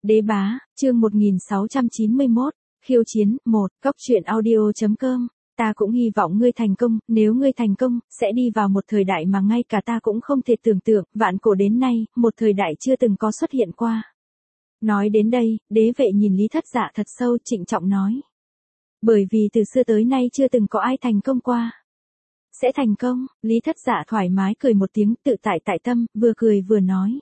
Đế bá, chương 1691, khiêu chiến, 1, Cốc truyện audio.com. Ta cũng hy vọng ngươi thành công, nếu ngươi thành công, sẽ đi vào một thời đại mà ngay cả ta cũng không thể tưởng tượng, vạn cổ đến nay, một thời đại chưa từng có xuất hiện qua. Nói đến đây, đế vệ nhìn Lý Thất Dạ thật sâu, trịnh trọng nói. Bởi vì từ xưa tới nay chưa từng có ai thành công qua. Sẽ thành công, Lý Thất Dạ thoải mái cười một tiếng, tự tại tại tâm, vừa cười vừa nói.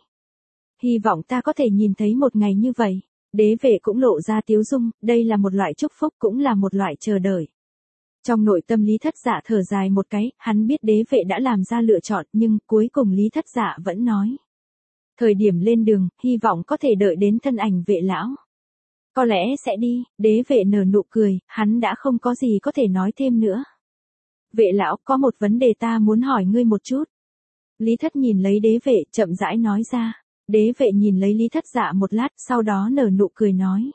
Hy vọng ta có thể nhìn thấy một ngày như vậy. Đế vệ cũng lộ ra tiếu dung, đây là một loại chúc phúc cũng là một loại chờ đợi. Trong nội tâm Lý Thất Dạ thở dài một cái, hắn biết đế vệ đã làm ra lựa chọn nhưng cuối cùng Lý Thất Dạ vẫn nói. Thời điểm lên đường, hy vọng có thể đợi đến thân ảnh vệ lão. Có lẽ sẽ đi, đế vệ nở nụ cười, hắn đã không có gì có thể nói thêm nữa. Vệ lão, có một vấn đề ta muốn hỏi ngươi một chút. Lý Thất nhìn lấy đế vệ, chậm rãi nói ra. Đế vệ nhìn lấy Lý Thất Dạ một lát, sau đó nở nụ cười nói.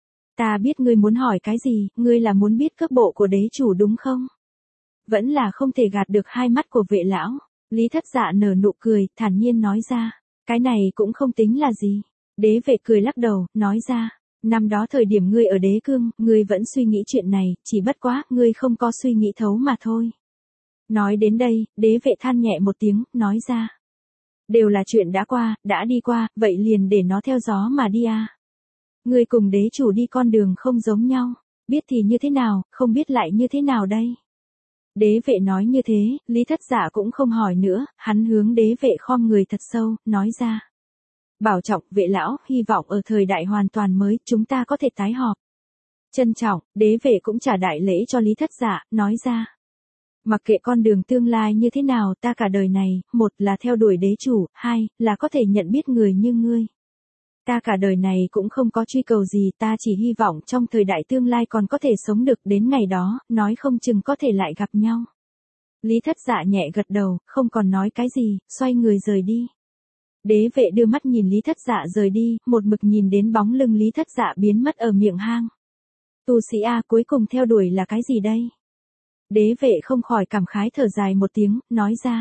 Ta biết ngươi muốn hỏi cái gì, ngươi là muốn biết cước bộ của đế chủ đúng không? Vẫn là không thể gạt được hai mắt của vệ lão. Lý Thất Dạ nở nụ cười, thản nhiên nói ra. Cái này cũng không tính là gì. Đế vệ cười lắc đầu, nói ra. Năm đó thời điểm ngươi ở đế cương, ngươi vẫn suy nghĩ chuyện này, chỉ bất quá, ngươi không có suy nghĩ thấu mà thôi. Nói đến đây, đế vệ than nhẹ một tiếng, nói ra. Đều là chuyện đã qua, đã đi qua, vậy liền để nó theo gió mà đi à. Ngươi cùng đế chủ đi con đường không giống nhau, biết thì như thế nào, không biết lại như thế nào đây. Đế vệ nói như thế, Lý Thất Dạ cũng không hỏi nữa, hắn hướng đế vệ khom người thật sâu, nói ra. Bảo trọng, vệ lão, hy vọng ở thời đại hoàn toàn mới, chúng ta có thể tái họp. Trân trọng, đế vệ cũng trả đại lễ cho Lý Thất Dạ, nói ra. Mặc kệ con đường tương lai như thế nào, ta cả đời này, một là theo đuổi đế chủ, hai là có thể nhận biết người như ngươi. Ta cả đời này cũng không có truy cầu gì, ta chỉ hy vọng trong thời đại tương lai còn có thể sống được đến ngày đó, nói không chừng có thể lại gặp nhau. Lý Thất Dạ nhẹ gật đầu, không còn nói cái gì, xoay người rời đi. Đế vệ đưa mắt nhìn Lý Thất Dạ rời đi, một mực nhìn đến bóng lưng Lý Thất Dạ biến mất ở miệng hang. Tu sĩ A cuối cùng theo đuổi là cái gì đây? Đế vệ không khỏi cảm khái thở dài một tiếng, nói ra.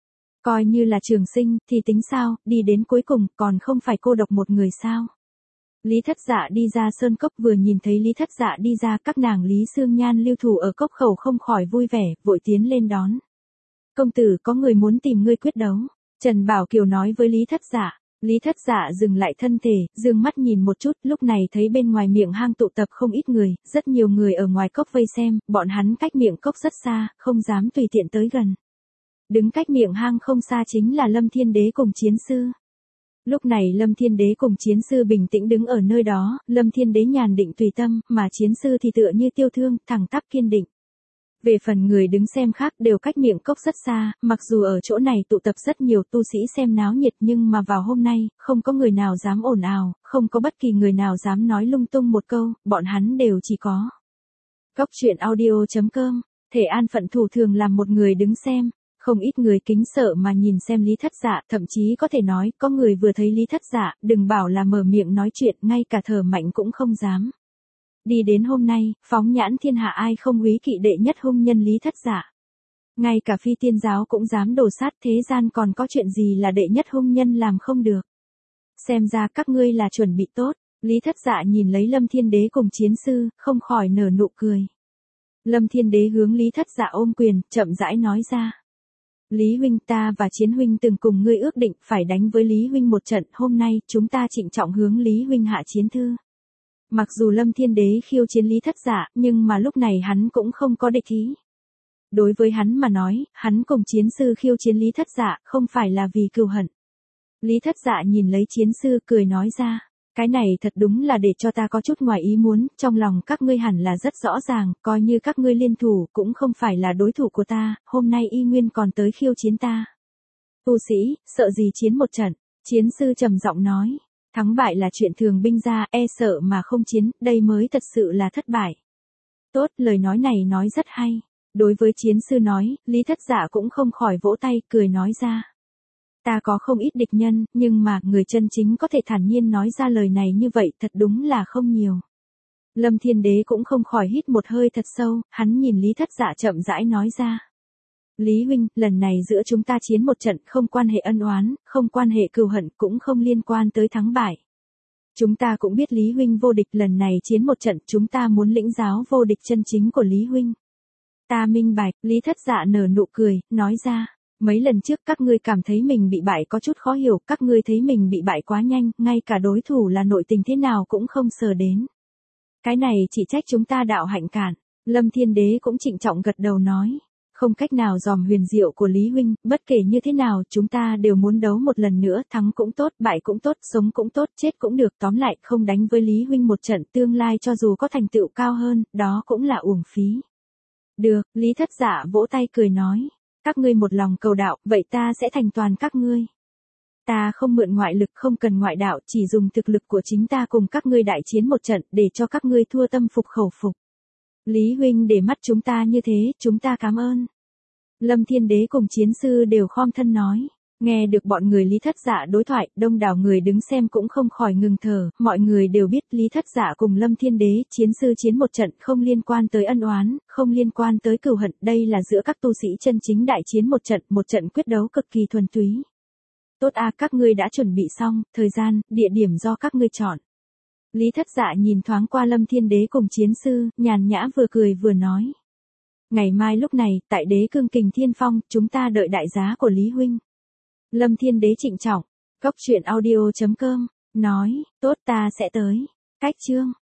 Coi như là trường sinh, thì tính sao, đi đến cuối cùng, còn không phải cô độc một người sao? Lý Thất Dạ đi ra sơn cốc, vừa nhìn thấy Lý Thất Dạ đi ra, các nàng Lý Sương Nhan lưu thủ ở cốc khẩu không khỏi vui vẻ, vội tiến lên đón. Công tử, có người muốn tìm ngươi quyết đấu. Trần Bảo Kiều nói với Lý Thất Dạ. Lý Thất Dạ dừng lại thân thể, dương mắt nhìn một chút, lúc này thấy bên ngoài miệng hang tụ tập không ít người, rất nhiều người ở ngoài cốc vây xem, bọn hắn cách miệng cốc rất xa, không dám tùy tiện tới gần. Đứng cách miệng hang không xa chính là Lâm Thiên Đế cùng chiến sư. Lúc này Lâm Thiên Đế cùng chiến sư bình tĩnh đứng ở nơi đó, Lâm Thiên Đế nhàn định tùy tâm, mà chiến sư thì tựa như tiêu thương, thẳng tắp kiên định. Về phần người đứng xem khác đều cách miệng cốc rất xa, mặc dù ở chỗ này tụ tập rất nhiều tu sĩ xem náo nhiệt nhưng mà vào hôm nay, không có người nào dám ồn ào, không có bất kỳ người nào dám nói lung tung một câu, bọn hắn đều chỉ có. Cốc truyện audio.com, thể an phận thủ thường làm một người đứng xem, không ít người kính sợ mà nhìn xem Lý Thất Dạ, thậm chí có thể nói, có người vừa thấy Lý Thất Dạ, đừng bảo là mở miệng nói chuyện, ngay cả thở mạnh cũng không dám. Đi đến hôm nay, phóng nhãn thiên hạ ai không úy kỵ đệ nhất hung nhân Lý Thất Dạ. Ngay cả phi tiên giáo cũng dám đổ sát, thế gian còn có chuyện gì là đệ nhất hung nhân làm không được. Xem ra các ngươi là chuẩn bị tốt, Lý Thất Dạ nhìn lấy Lâm Thiên Đế cùng chiến sư, không khỏi nở nụ cười. Lâm Thiên Đế hướng Lý Thất Dạ ôm quyền, chậm rãi nói ra. Lý huynh, ta và chiến huynh từng cùng ngươi ước định phải đánh với Lý huynh một trận, hôm nay chúng ta trịnh trọng hướng Lý huynh hạ chiến thư. Mặc dù Lâm Thiên Đế khiêu chiến Lý Thất Dạ, nhưng mà lúc này hắn cũng không có địch ý. Đối với hắn mà nói, hắn cùng chiến sư khiêu chiến Lý Thất Dạ, không phải là vì cừu hận. Lý Thất Dạ nhìn lấy chiến sư cười nói ra, cái này thật đúng là để cho ta có chút ngoài ý muốn, trong lòng các ngươi hẳn là rất rõ ràng, coi như các ngươi liên thủ, cũng không phải là đối thủ của ta, hôm nay y nguyên còn tới khiêu chiến ta. Tu sĩ, sợ gì chiến một trận, chiến sư trầm giọng nói. Thắng bại là chuyện thường binh ra, e sợ mà không chiến, đây mới thật sự là thất bại. Tốt, lời nói này nói rất hay. Đối với chiến sư nói, Lý Thất Dạ cũng không khỏi vỗ tay, cười nói ra. Ta có không ít địch nhân, nhưng mà, người chân chính có thể thản nhiên nói ra lời này như vậy thật đúng là không nhiều. Lâm Thiên Đế cũng không khỏi hít một hơi thật sâu, hắn nhìn Lý Thất Dạ chậm rãi nói ra. Lý huynh, lần này giữa chúng ta chiến một trận không quan hệ ân oán, không quan hệ cừu hận, cũng không liên quan tới thắng bại. Chúng ta cũng biết Lý huynh vô địch, lần này chiến một trận chúng ta muốn lĩnh giáo vô địch chân chính của Lý huynh. Ta minh bạch, Lý Thất Dạ nở nụ cười, nói ra. Mấy lần trước các ngươi cảm thấy mình bị bại có chút khó hiểu, các ngươi thấy mình bị bại quá nhanh, ngay cả đối thủ là nội tình thế nào cũng không sờ đến. Cái này chỉ trách chúng ta đạo hạnh cản. Lâm Thiên Đế cũng trịnh trọng gật đầu nói. Không cách nào dòm huyền diệu của Lý huynh, bất kể như thế nào chúng ta đều muốn đấu một lần nữa, thắng cũng tốt, bại cũng tốt, sống cũng tốt, chết cũng được, tóm lại không đánh với Lý huynh một trận, tương lai cho dù có thành tựu cao hơn, đó cũng là uổng phí. Được, Lý Thất Dạ vỗ tay cười nói. Các ngươi một lòng cầu đạo, vậy ta sẽ thành toàn các ngươi. Ta không mượn ngoại lực, không cần ngoại đạo, chỉ dùng thực lực của chính ta cùng các ngươi đại chiến một trận, để cho các ngươi thua tâm phục khẩu phục. Lý huynh để mắt chúng ta như thế, chúng ta cảm ơn. Lâm Thiên Đế cùng chiến sư đều khom thân nói. Nghe được bọn người Lý Thất Dạ đối thoại, đông đảo người đứng xem cũng không khỏi ngừng thở, mọi người đều biết Lý Thất Dạ cùng Lâm Thiên Đế chiến sư chiến một trận, không liên quan tới ân oán, không liên quan tới cừu hận, đây là giữa các tu sĩ chân chính đại chiến một trận quyết đấu cực kỳ thuần túy. Tốt à, các ngươi đã chuẩn bị xong, thời gian, địa điểm do các ngươi chọn. Lý Thất Dạ nhìn thoáng qua Lâm Thiên Đế cùng chiến sư, nhàn nhã vừa cười vừa nói. Ngày mai lúc này, tại Đế Cương Kình Thiên Phong, chúng ta đợi đại giá của Lý huynh. Lâm Thiên Đế trịnh trọng, cốc truyện audio.com, nói, tốt ta sẽ tới. Cách chương.